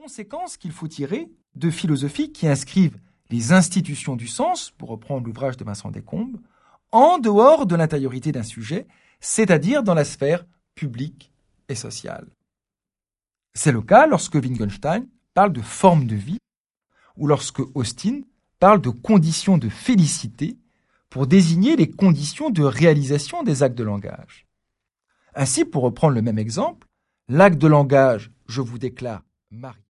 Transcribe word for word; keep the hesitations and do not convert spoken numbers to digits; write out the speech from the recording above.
conséquences qu'il faut tirer de philosophies qui inscrivent les institutions du sens, pour reprendre l'ouvrage de Vincent Descombes, en dehors de l'intériorité d'un sujet, c'est-à-dire dans la sphère publique et sociale. C'est le cas lorsque Wittgenstein parle de forme de vie, ou lorsque Austin parle de conditions de félicité pour désigner les conditions de réalisation des actes de langage. Ainsi, pour reprendre le même exemple, l'acte de langage « je vous déclare marié »